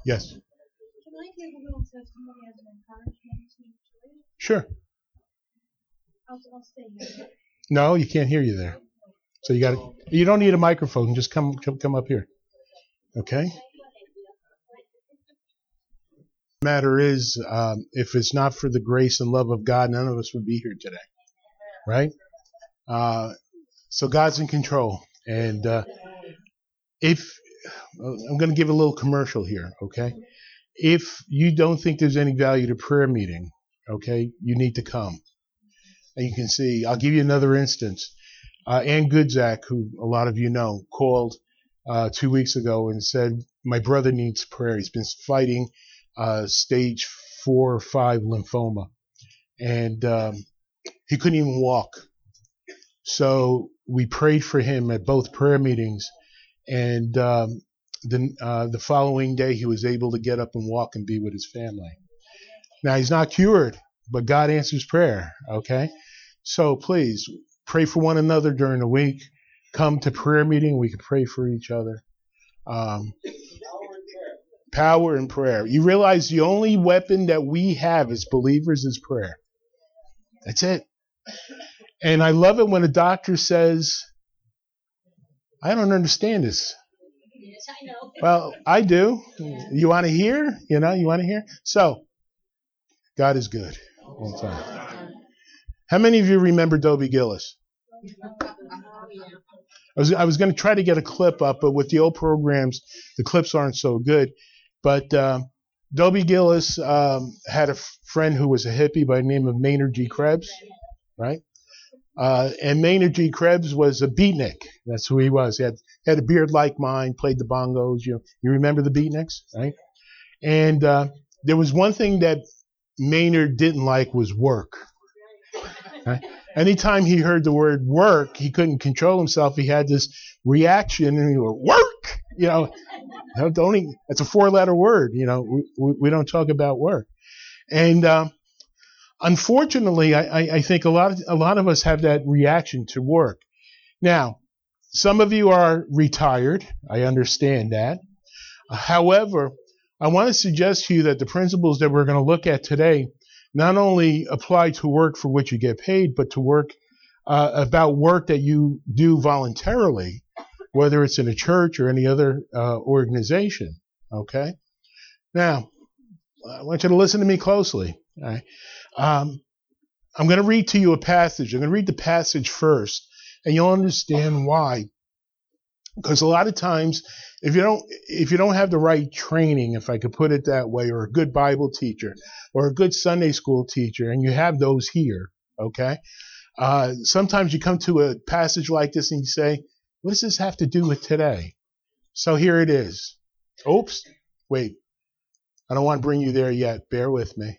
Yes. Can I give a little testimony as an encouragement to Julia? Sure. I'll stay here. No, you can't hear you there. So you don't need a microphone. Just come up here. Okay? Matter is, if it's not for the grace and love of God, none of us would be here today. Right? So God's in control. And if I'm going to give a little commercial here, okay? If you don't think there's any value to prayer meeting, okay, you need to come. And you can see, I'll give you another instance. Ann Goodzak, who a lot of you know, called 2 weeks ago and said, my brother needs prayer. He's been fighting stage 4 or 5 lymphoma. And he couldn't even walk. So we prayed for him at both prayer meetings. And the following day, he was able to get up and walk and be with his family. Now, he's not cured, but God answers prayer, okay? So please, pray for one another during the week. Come to prayer meeting. We can pray for each other. Power in prayer. You realize the only weapon that we have as believers is prayer. That's it. And I love it when a doctor says, I don't understand this. Yes, I know. Well, I do. You want to hear? You want to hear? So, God is good all the time. How many of you remember Dobie Gillis? I was going to try to get a clip up, but with the old programs, the clips aren't so good. But Dobie Gillis had a friend who was a hippie by the name of Maynard G. Krebs, right? And Maynard G. Krebs was a beatnik. That's who he was. He had a beard like mine, played the bongos. You remember the beatniks, right? And there was one thing that Maynard didn't like was work. Right? Anytime he heard the word work, he couldn't control himself. He had this reaction, and he would work. It's a 4-letter word. We don't talk about work. And unfortunately, I think a lot of us have that reaction to work. Now, some of you are retired. I understand that. However, I want to suggest to you that the principles that we're going to look at today not only apply to work for which you get paid, but to work about work that you do voluntarily, whether it's in a church or any other organization. Okay? Now, I want you to listen to me closely. All right? I'm going to read to you a passage. I'm going to read the passage first, and you'll understand why. Because a lot of times, if you don't have the right training, if I could put it that way, or a good Bible teacher, or a good Sunday school teacher, and you have those here, okay? Sometimes you come to a passage like this and you say, what does this have to do with today? So here it is. Oops, wait. I don't want to bring you there yet. Bear with me.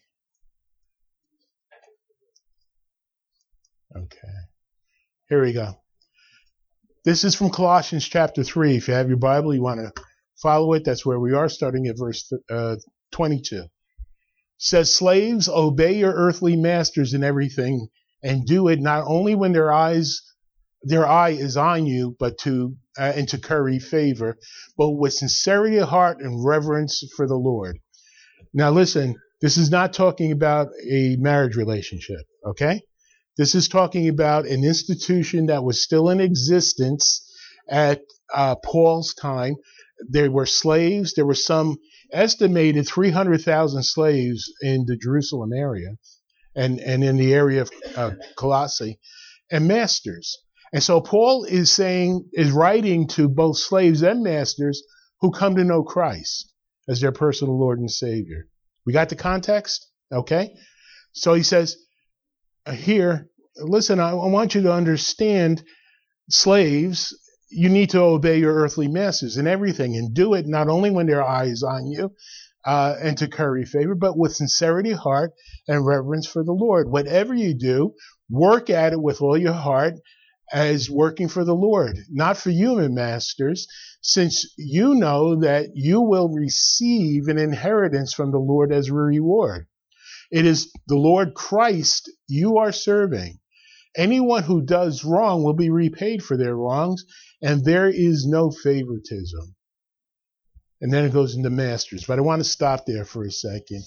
Okay. Here we go. This is from Colossians chapter 3. If you have your Bible, you want to follow it. That's where we are, starting at verse 22. It says, slaves, obey your earthly masters in everything, and do it not only when their eye is on you, but to curry favor, but with sincerity of heart and reverence for the Lord. Now listen, this is not talking about a marriage relationship, okay? This is talking about an institution that was still in existence at Paul's time. There were slaves. There were some estimated 300,000 slaves in the Jerusalem area and in the area of Colossae, and masters. And so Paul is writing to both slaves and masters who come to know Christ as their personal Lord and Savior. We got the context? Okay? So he says, here, listen, I want you to understand, slaves, you need to obey your earthly masters in everything, and do it not only when their eye is on you and to curry favor, but with sincerity of heart and reverence for the Lord. Whatever you do, work at it with all your heart as working for the Lord, not for human masters, since you know that you will receive an inheritance from the Lord as a reward. It is the Lord Christ you are serving. Anyone who does wrong will be repaid for their wrongs, and there is no favoritism. and then it goes into masters. But I want to stop there for a second.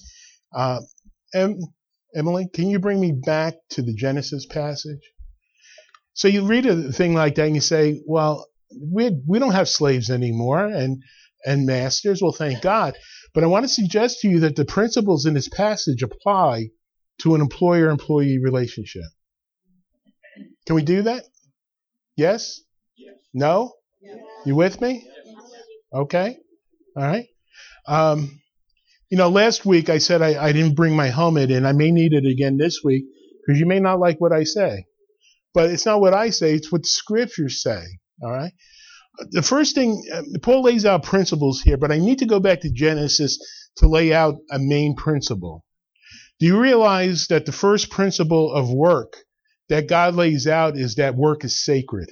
Emily, can you bring me back to the Genesis passage? So you read a thing like that and you say, well, we don't have slaves anymore and masters. Well, thank God. But I want to suggest to you that the principles in this passage apply to an employer-employee relationship. Can we do that? Yes? No? You with me? Okay. All right. Last week I said I didn't bring my helmet in. I may need it again this week because you may not like what I say. But it's not what I say, it's what the scriptures say. All right. The first thing, Paul lays out principles here, but I need to go back to Genesis to lay out a main principle. Do you realize that the first principle of work that God lays out is that work is sacred?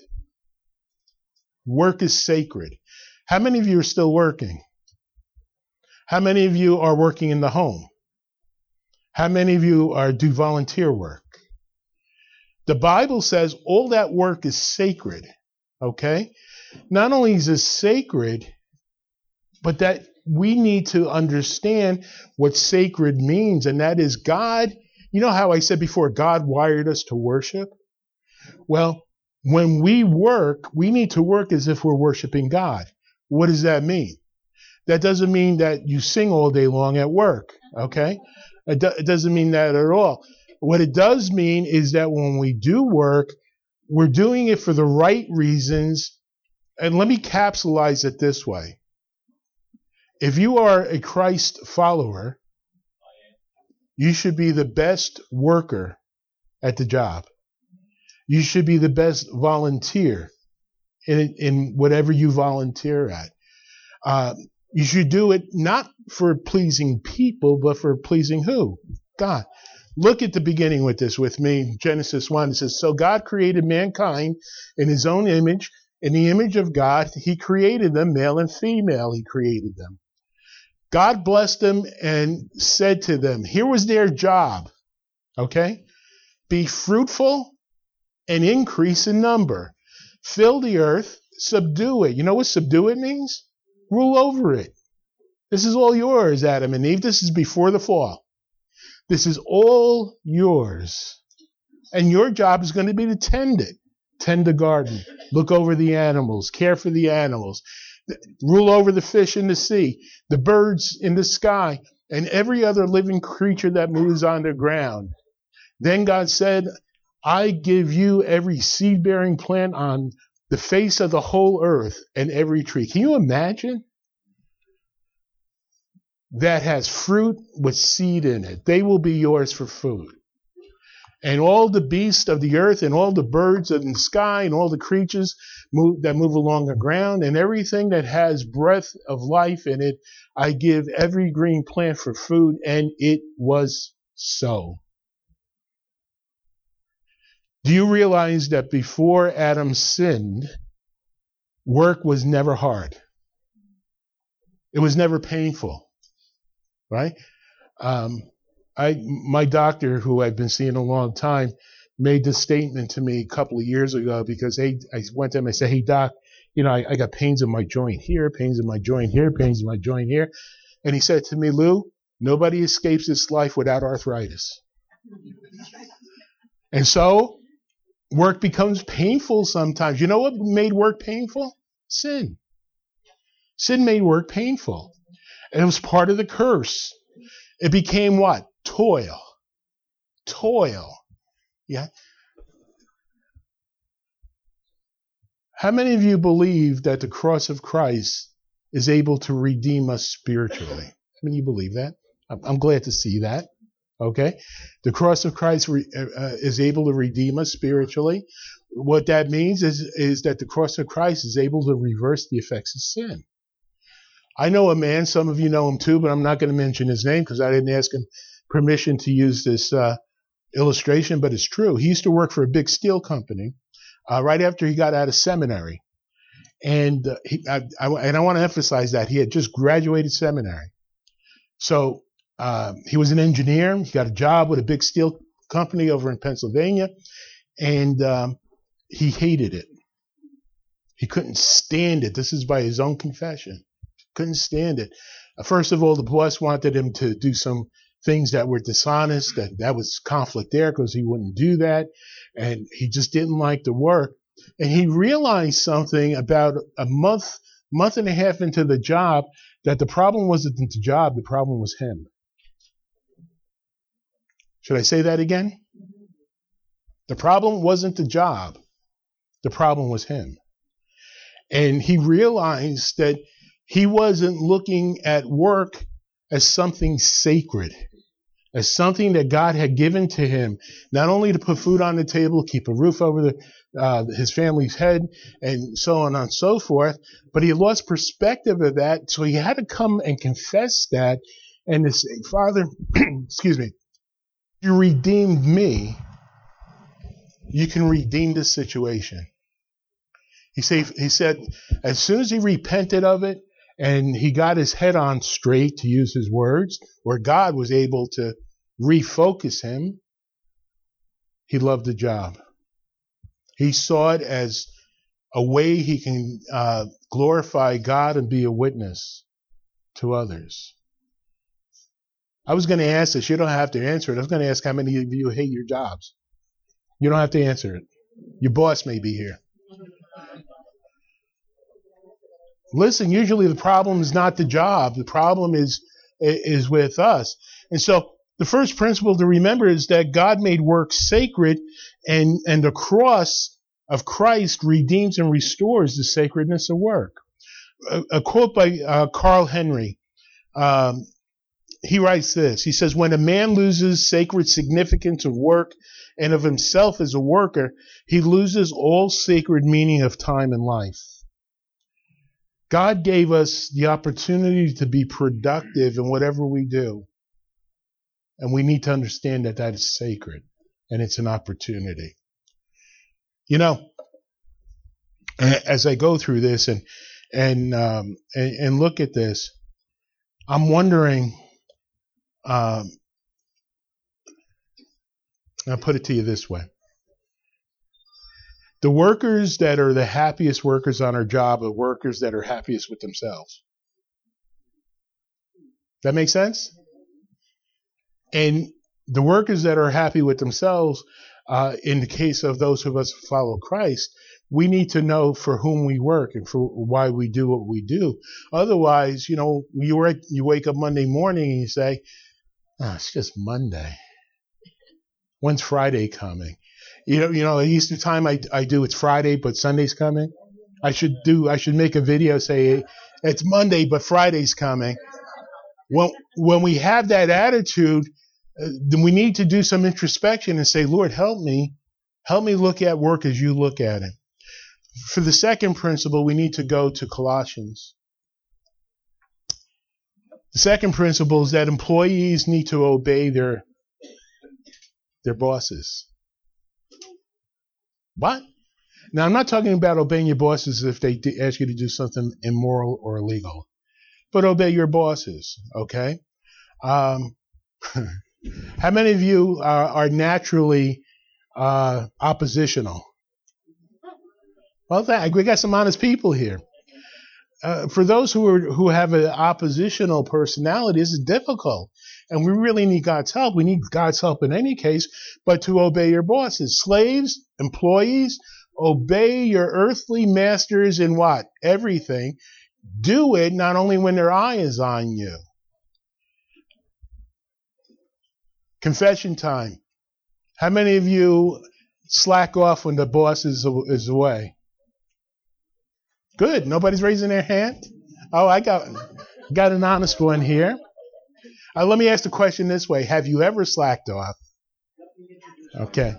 Work is sacred. How many of you are still working? How many of you are working in the home? How many of you do volunteer work? The Bible says all that work is sacred, okay? Not only is it sacred, but that we need to understand what sacred means, and that is God. You know how I said before, God wired us to worship? Well, when we work, we need to work as if we're worshiping God. What does that mean? That doesn't mean that you sing all day long at work, okay? It doesn't mean that at all. What it does mean is that when we do work, we're doing it for the right reasons. And let me capsulize it this way. If you are a Christ follower, you should be the best worker at the job. You should be the best volunteer in whatever you volunteer at. You should do it not for pleasing people, but for pleasing who? God. Look at the beginning with this with me. Genesis 1, it says, so God created mankind in his own image. In the image of God, he created them, male and female, he created them. God blessed them and said to them, here was their job, okay? Be fruitful and increase in number. Fill the earth, subdue it. You know what subdue it means? Rule over it. This is all yours, Adam and Eve. This is before the fall. This is all yours. And your job is going to be to tend it. Tend the garden. Look over the animals. Care for the animals. Rule over the fish in the sea. The birds in the sky. And every other living creature that moves on the ground. Then God said, I give you every seed-bearing plant on the face of the whole earth and every tree. Can you imagine? That has fruit with seed in it. They will be yours for food. And all the beasts of the earth and all the birds of the sky and all the creatures that move along the ground and everything that has breath of life in it, I give every green plant for food, and it was so. Do you realize that before Adam sinned, work was never hard? It was never painful. Right? My doctor, who I've been seeing a long time, made this statement to me a couple of years ago because I went to him and I said, hey, doc, I got pains in my joint here, pains in my joint here, pains in my joint here. And he said to me, Lou, nobody escapes this life without arthritis. And so work becomes painful sometimes. You know what made work painful? Sin. Sin made work painful. And it was part of the curse. It became what? Toil. Toil. Yeah. How many of you believe that the cross of Christ is able to redeem us spiritually? How many of you believe that? I'm glad to see that. Okay? The cross of Christ is able to redeem us spiritually. What that means is that the cross of Christ is able to reverse the effects of sin. I know a man, some of you know him too, but I'm not going to mention his name because I didn't ask him permission to use this illustration, but it's true. He used to work for a big steel company right after he got out of seminary. And I want to emphasize that he had just graduated seminary. So he was an engineer. He got a job with a big steel company over in Pennsylvania, and he hated it. He couldn't stand it. This is by his own confession. Couldn't stand it. First of all, the boss wanted him to do some things that were dishonest. That was conflict there because he wouldn't do that. And he just didn't like the work. And he realized something about a month and a half into the job, that the problem wasn't the job, the problem was him. Should I say that again? The problem wasn't the job. The problem was him. And he realized that he wasn't looking at work as something sacred, as something that God had given to him, not only to put food on the table, keep a roof over his family's head, and so on and so forth, but he lost perspective of that, so he had to come and confess that and to say, Father, excuse me, you redeemed me, you can redeem this situation. He said, as soon as he repented of it and he got his head on straight, to use his words, where God was able to refocus him, he loved the job. He saw it as a way he can glorify God and be a witness to others. I was going to ask this. You don't have to answer it. I was going to ask how many of you hate your jobs. You don't have to answer it. Your boss may be here. Listen, usually the problem is not the job. The problem is with us. And so the first principle to remember is that God made work sacred, and the cross of Christ redeems and restores the sacredness of work. A quote by Carl Henry. He writes this. He says, when a man loses sacred significance of work and of himself as a worker, he loses all sacred meaning of time and life. God gave us the opportunity to be productive in whatever we do. And we need to understand that that is sacred and it's an opportunity. You know, as I go through this and look at this, I'm wondering, I'll put it to you this way. The workers that are the happiest workers on our job are workers that are happiest with themselves. That make sense? And the workers that are happy with themselves, in the case of those of us who follow Christ, we need to know for whom we work and for why we do what we do. Otherwise, you know, you wake up Monday morning and you say, it's just Monday. When's Friday coming? You know, at Easter time I do it's Friday, but Sunday's coming. I should make a video say it's Monday, but Friday's coming. When we have that attitude, then we need to do some introspection and say, Lord, help me look at work as you look at it. For the second principle, we need to go to Colossians. The second principle is that employees need to obey their bosses. What? Now, I'm not talking about obeying your bosses if they ask you to do something immoral or illegal, but obey your bosses, okay? How many of you are naturally oppositional? Well, we got some honest people here. For those who have an oppositional personality, this is difficult. And we really need God's help. We need God's help in any case, but to obey your bosses. Slaves, employees, obey your earthly masters in what? Everything. Do it not only when their eye is on you. Confession time. How many of you slack off when the boss is away? Good. Nobody's raising their hand? Oh, I got an honest one here. Let me ask the question this way. Have you ever slacked off? Okay.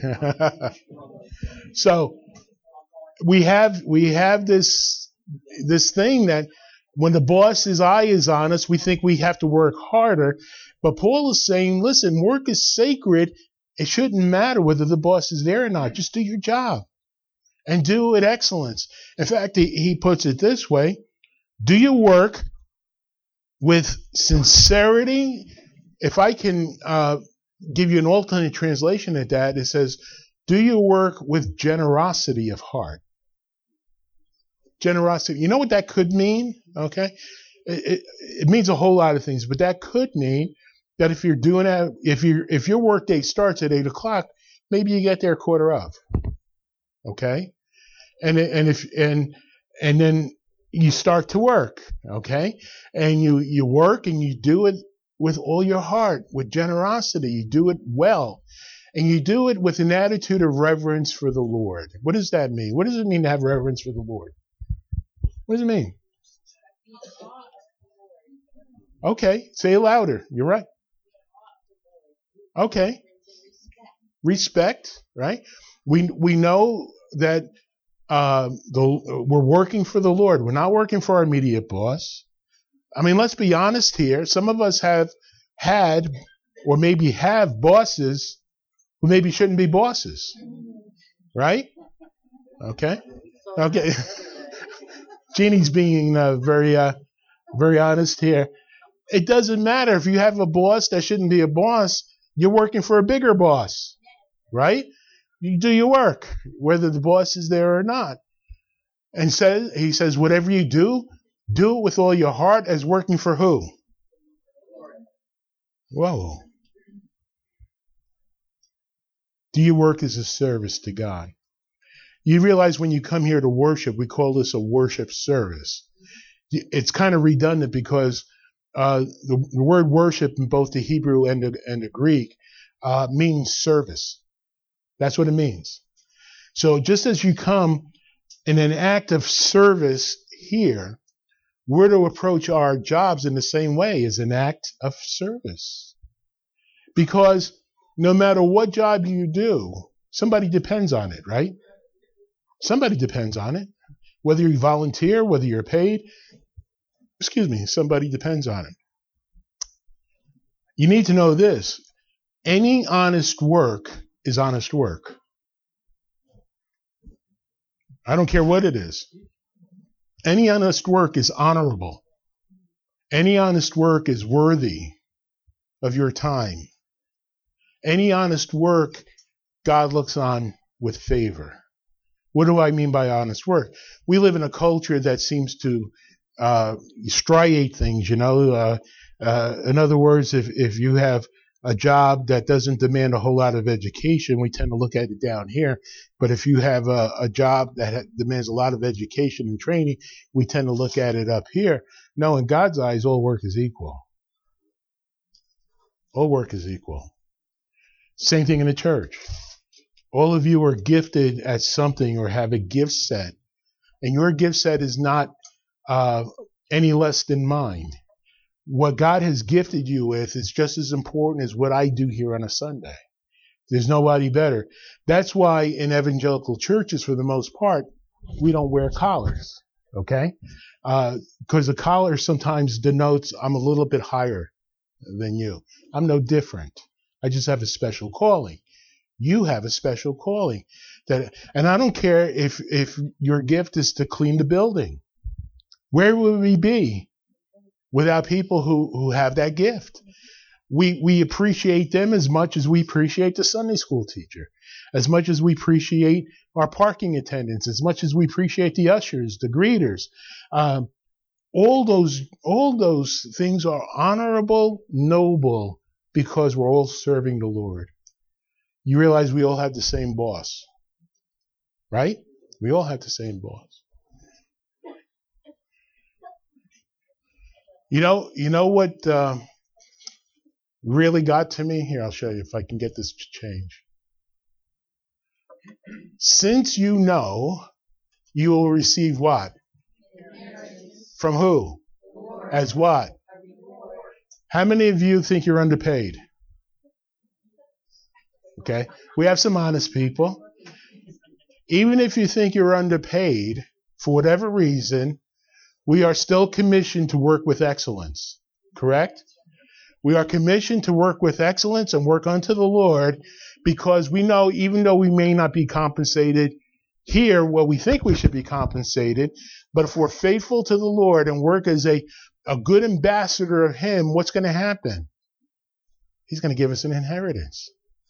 So we have this thing that when the boss's eye is on us, we think we have to work harder. But Paul is saying, listen, work is sacred. It shouldn't matter whether the boss is there or not. Just do your job and do it with excellence. In fact, he puts it this way. Do your work with sincerity. If I can give you an alternate translation at that, it says, do your work with generosity of heart. Generosity. You know what that could mean? Okay. It means a whole lot of things, but that could mean that if you're doing that, if your work day starts at 8:00, maybe you get there quarter of. Okay, and then you start to work. Okay, and you work and you do it with all your heart, with generosity. You do it well, and you do it with an attitude of reverence for the Lord. What does that mean? What does it mean to have reverence for the Lord? What does it mean? Okay, say it louder. You're right. Okay. Respect, right? We know that we're working for the Lord. We're not working for our immediate boss. I mean, let's be honest here. Some of us have had or maybe have bosses who maybe shouldn't be bosses, right? Okay. Okay. Jeannie's being very honest here. It doesn't matter if you have a boss that shouldn't be a boss. You're working for a bigger boss, right? You do your work, whether the boss is there or not. And he says, whatever you do it with all your heart as working for who? Whoa. Do your work as a service to God? You realize when you come here to worship, we call this a worship service. It's kind of redundant because the word worship in both the Hebrew and the Greek means service. That's what it means. So just as you come in an act of service here, we're to approach our jobs in the same way, as an act of service. Because no matter what job you do, somebody depends on it, right? Somebody depends on it. Whether you volunteer, whether you're paid, somebody depends on it. You need to know this. Any honest work is honest work. I don't care what it is. Any honest work is honorable. Any honest work is worthy of your time. Any honest work, God looks on with favor. What do I mean by honest work? We live in a culture that seems to striate things, in other words, if you have a job that doesn't demand a whole lot of education, we tend to look at it down here. But if you have a job that demands a lot of education and training, we tend to look at it up here. No, in God's eyes, all work is equal. All work is equal. Same thing in the church. All of you are gifted at something or have a gift set. And your gift set is not any less than mine. What God has gifted you with is just as important as what I do here on a Sunday. There's nobody better. That's why in evangelical churches, for the most part, we don't wear collars, okay? Because the collar sometimes denotes I'm a little bit higher than you. I'm no different. I just have a special calling. You have a special calling. And I don't care if your gift is to clean the building. Where would we be without people who have that gift? We appreciate them as much as we appreciate the Sunday school teacher, as much as we appreciate our parking attendants, as much as we appreciate the ushers, the greeters. All those things are honorable, noble, because we're all serving the Lord. You realize we all have the same boss, right? We all have the same boss. You know what really got to me? Here, I'll show you if I can get this to change. Since you know, you will receive what? From who? As what? How many of you think you're underpaid? Okay, we have some honest people. Even if you think you're underpaid, for whatever reason, we are still commissioned to work with excellence. Correct? We are commissioned to work with excellence and work unto the Lord, because we know even though we may not be compensated here, well, we think we should be compensated, but if we're faithful to the Lord and work as a good ambassador of Him, what's going to happen? He's going to give us an inheritance.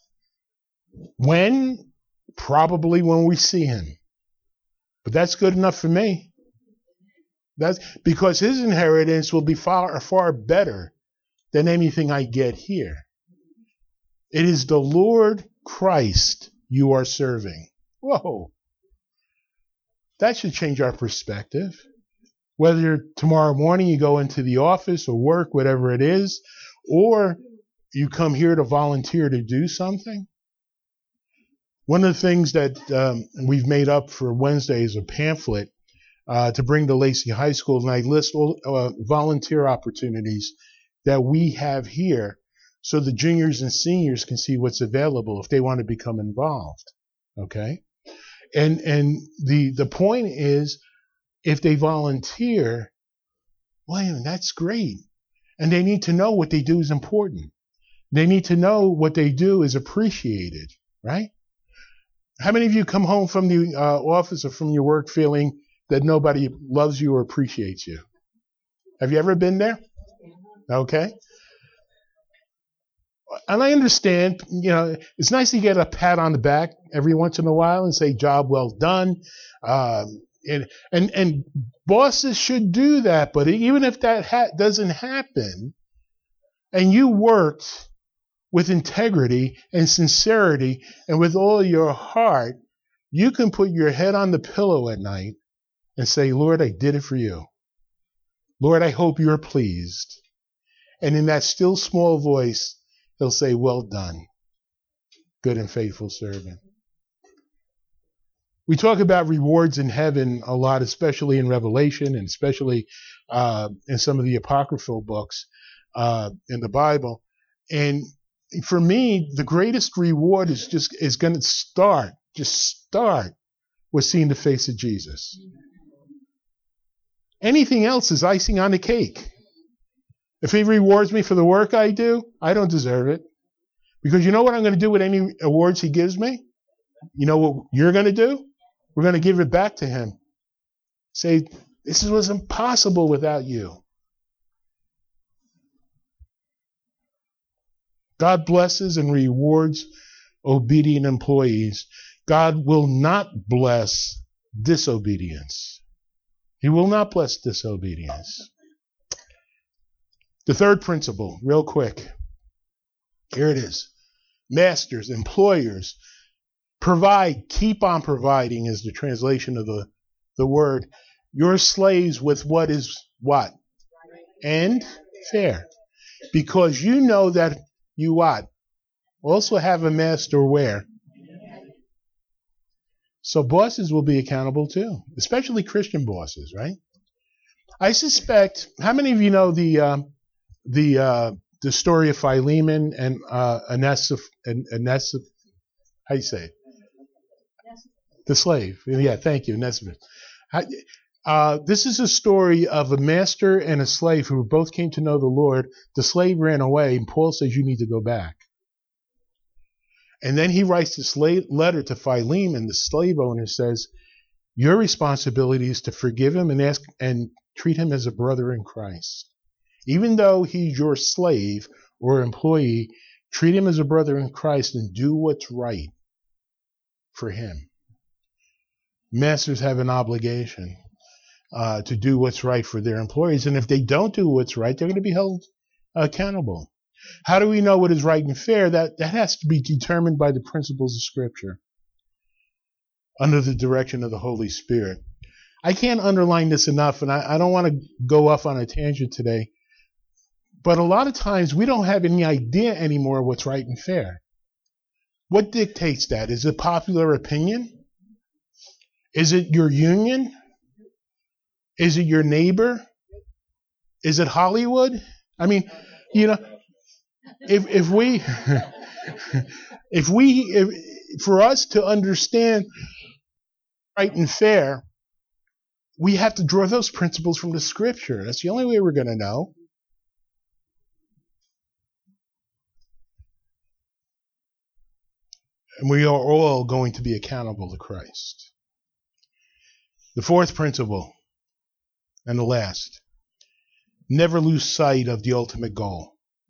When? Probably when we see Him. But that's good enough for me. That's because his inheritance will be far, far better than anything I get here. It is the Lord Christ you are serving. Whoa. That should change our perspective. Whether tomorrow morning you go into the office or work, whatever it is, or you come here to volunteer to do something. One of the things that we've made up for Wednesday is a pamphlet to bring to Lacey High School, and I list all volunteer opportunities that we have here so the juniors and seniors can see what's available if they want to become involved. Okay? And the point is, if they volunteer, well, that's great. And they need to know what they do is important. They need to know what they do is appreciated, right? How many of you come home from the office or from your work feeling that nobody loves you or appreciates you? Have you ever been there? Okay. And I understand, it's nice to get a pat on the back every once in a while and say, job well done. And bosses should do that. But even if that doesn't happen, and you worked with integrity and sincerity and with all your heart, you can put your head on the pillow at night and say, Lord, I did it for you. Lord, I hope you're pleased. And in that still small voice, he'll say, well done, good and faithful servant. We talk about rewards in heaven a lot, especially in Revelation and especially in some of the apocryphal books in the Bible. And for me, the greatest reward is going to start with seeing the face of Jesus. Anything else is icing on the cake. If he rewards me for the work I do, I don't deserve it. Because you know what I'm going to do with any awards he gives me? You know what you're going to do? We're going to give it back to him. Say, this was impossible without you. God blesses and rewards obedient employees. God will not bless disobedience. He will not bless disobedience. The third principle, real quick. Here it is. Masters, employers, provide, keep on providing is the translation of the word. Your slaves with what is what? And fair. Because you know that you what? Also have a master where? So bosses will be accountable too, especially Christian bosses, right? I suspect, how many of you know the story of Philemon and Onesiphorus, how do you say it? The slave. Yeah, thank you, Onesiphorus. This is a story of a master and a slave who both came to know the Lord. The slave ran away, and Paul says, you need to go back. And then he writes this letter to Philemon, the slave owner, says, your responsibility is to forgive him and treat him as a brother in Christ. Even though he's your slave or employee, treat him as a brother in Christ and do what's right for him. Masters have an obligation to do what's right for their employees. And if they don't do what's right, they're going to be held accountable. How do we know what is right and fair? That has to be determined by the principles of Scripture under the direction of the Holy Spirit. I can't underline this enough, and I don't want to go off on a tangent today, but a lot of times we don't have any idea anymore what's right and fair. What dictates that? Is it popular opinion? Is it your union? Is it your neighbor? Is it Hollywood? I mean, if for us to understand right and fair, we have to draw those principles from the Scripture. That's the only way we're going to know. And we are all going to be accountable to Christ. The fourth principle, and the last, never lose sight of the ultimate goal.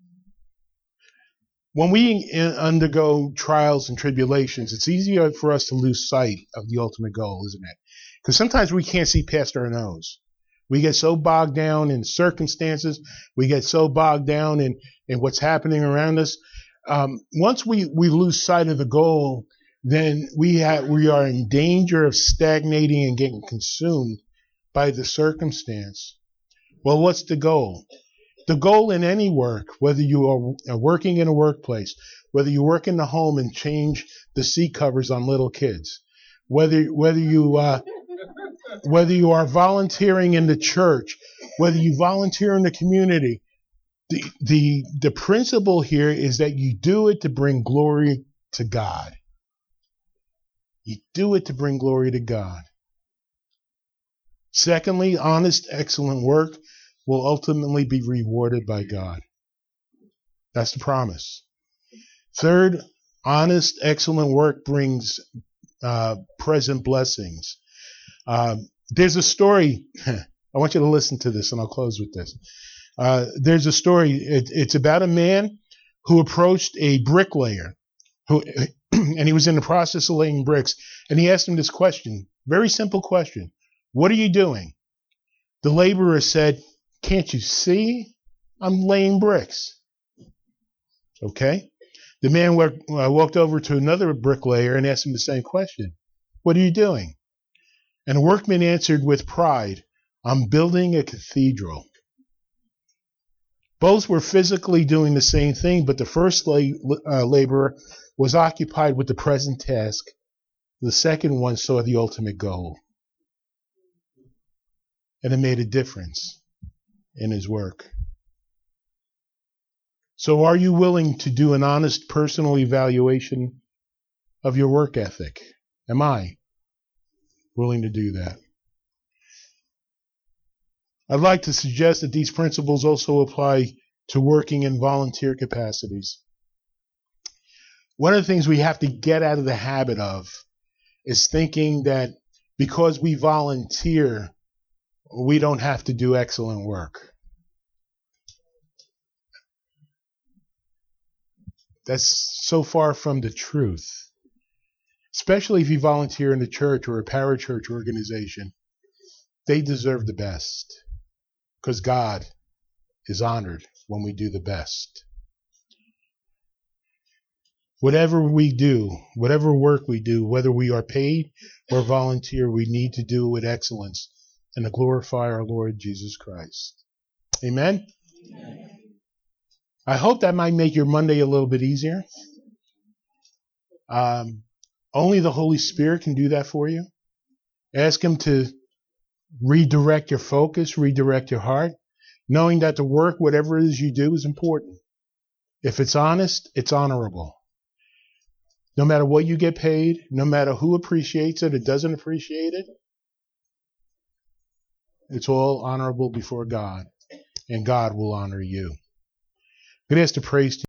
When we undergo trials and tribulations, it's easier for us to lose sight of the ultimate goal, isn't it? Because sometimes we can't see past our nose. We get so bogged down in circumstances. We get so bogged down in what's happening around us. Once we lose sight of the goal, then we are in danger of stagnating and getting consumed by the circumstance. Well, what's the goal? The goal in any work, whether you are working in a workplace, whether you work in the home and change the seat covers on little kids, whether you are volunteering in the church, whether you volunteer in the community, the principle here is that you do it to bring glory to God. You do it to bring glory to God. Secondly, honest, excellent work will ultimately be rewarded by God. That's the promise. Third, honest, excellent work brings present blessings. There's a story. I want you to listen to this, and I'll close with this. There's a story. It's about a man who approached a bricklayer, and he was in the process of laying bricks, and he asked him this question, very simple question. What are you doing? The laborer said, can't you see? I'm laying bricks. Okay. The man walked over to another bricklayer and asked him the same question. What are you doing? And the workman answered with pride, I'm building a cathedral. Both were physically doing the same thing, but the first laborer was occupied with the present task. The second one saw the ultimate goal. And it made a difference in his work. So are you willing to do an honest personal evaluation of your work ethic? Am I willing to do that? I'd like to suggest that these principles also apply to working in volunteer capacities. One of the things we have to get out of the habit of is thinking that because we volunteer, we don't have to do excellent work. That's so far from the truth. Especially if you volunteer in a church or a parachurch organization. They deserve the best. Because God is honored when we do the best. Whatever we do, whatever work we do, whether we are paid or volunteer, we need to do it with excellence and to glorify our Lord Jesus Christ. Amen? Amen. I hope that might make your Monday a little bit easier. Only the Holy Spirit can do that for you. Ask Him to redirect your focus, redirect your heart, knowing that the work, whatever it is you do, is important. If it's honest, it's honorable. No matter what you get paid, no matter who appreciates it or doesn't appreciate it, it's all honorable before God, and God will honor you. I'm going to ask the praise team